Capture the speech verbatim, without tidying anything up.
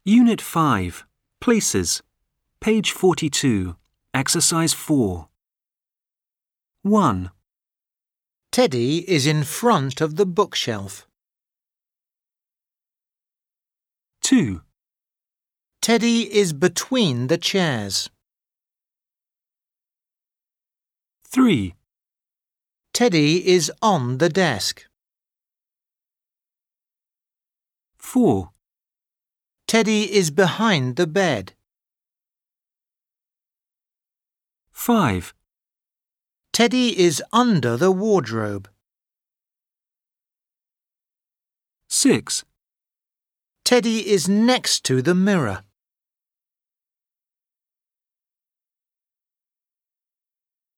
Unit five, Places, page forty-two, exercise four. one. Teddy is in front of the bookshelf. two. Teddy is between the chairs. three. Teddy is on the desk. four. Teddy is behind the bed. five. Teddy is under the wardrobe. six. Teddy is next to the mirror.